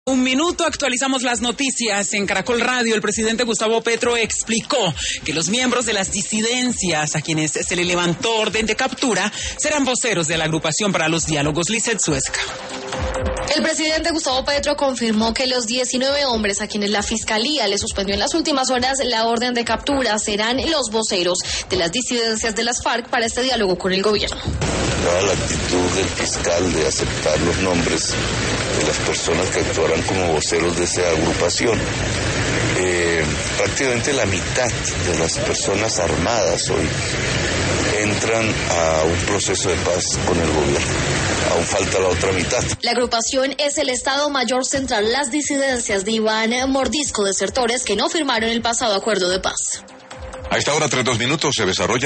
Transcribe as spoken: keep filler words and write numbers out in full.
Un minuto, actualizamos las noticias. En Caracol Radio, el presidente Gustavo Petro explicó que los miembros de las disidencias a quienes se le levantó orden de captura serán voceros de la agrupación para los diálogos. Lizeth Suezca. El presidente Gustavo Petro confirmó que los diecinueve hombres a quienes la Fiscalía le suspendió en las últimas horas la orden de captura serán los voceros de las disidencias de las FARC para este diálogo con el gobierno. Dada la actitud del fiscal de aceptar los nombres de las personas que actuarán como voceros de esa agrupación, eh, prácticamente la mitad de las personas armadas hoy entran a un proceso de paz con el gobierno. Aún falta la otra mitad. La agrupación es el Estado Mayor Central, las disidencias de Iván Mordisco, desertores que no firmaron el pasado acuerdo de paz. A esta hora, tres dos minutos, se desarrolla